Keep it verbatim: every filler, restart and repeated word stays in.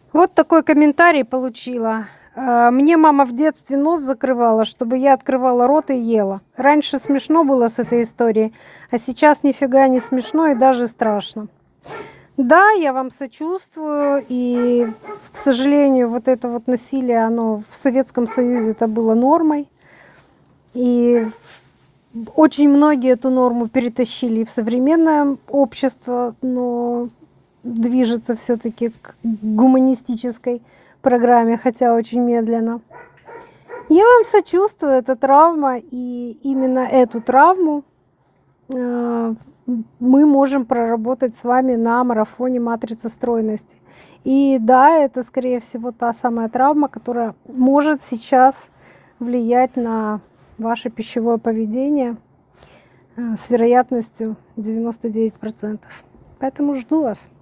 Вот такой комментарий получила. А, Мне мама в детстве нос закрывала, чтобы я открывала рот и ела. Раньше смешно было с этой историей, а сейчас нифига не смешно и даже страшно. Да, я вам сочувствую, и, к сожалению, вот это вот насилие, оно в Советском Союзе это было нормой, и очень многие эту норму перетащили в современное общество, но движется все-таки к гуманистической программе, хотя очень медленно. Я вам сочувствую, это травма, и именно эту травму э, мы можем проработать с вами на марафоне матрицы стройности. И да, это, скорее всего, та самая травма, которая может сейчас влиять на ваше пищевое поведение э, с вероятностью девяносто девять процентов. Поэтому жду вас.